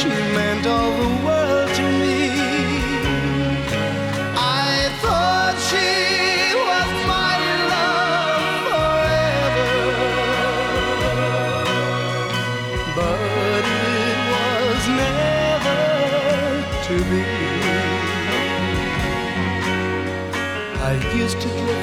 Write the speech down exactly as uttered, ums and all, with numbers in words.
She meant all the world to me. I thought she was my love forever, but it was never to be. I used to give